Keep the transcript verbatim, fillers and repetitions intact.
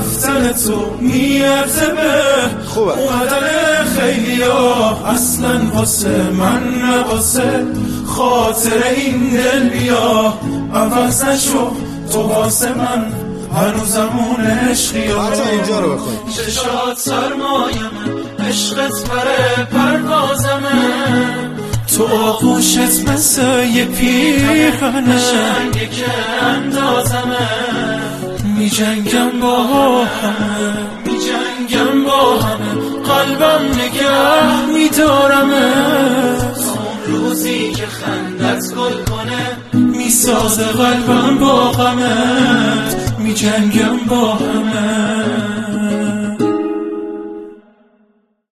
رفتن تو میارزه به اومدن خیلی ها، اصلا واسه من نباسه خاطر این دل بیا عوض نشو تو واسه من هنوزمون عشقی ها. اینجا رو بخون. چشات سرمایمه عشقت بره پروازمه، تو آغوشت مثل یه پیرهنه شنگه که اندازمه، می جنگم با همه می جنگم با همه قلبم نگه می دارمه، تا روزی که خندت گل کنه می سازه قلبم با غمت، می جنگم با همه.